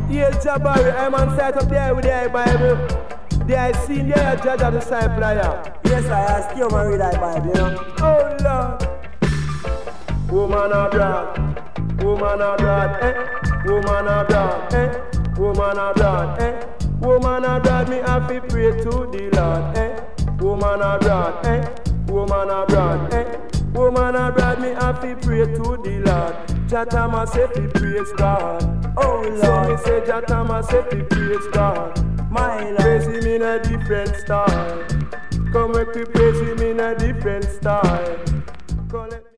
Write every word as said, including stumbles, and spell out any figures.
Yes, Jabari, I'm on site up there with the Bible. They are seen there, judge of the disciple. Yes, I still want to read that Bible, you know. Oh, Lord. Woman abroad, woman abroad, eh? Woman abroad, eh? Woman abroad, eh? Woman abroad, me have to pray to the Lord, eh? Woman abroad, eh? Woman abroad, eh? Woman abroad, me have to pray to the Lord. Jatama say fi praise God. Oh Lord. So me say Jatama say fi praise God. My Lord. Praise him in a different style. Come make we praise him in a different style. Come let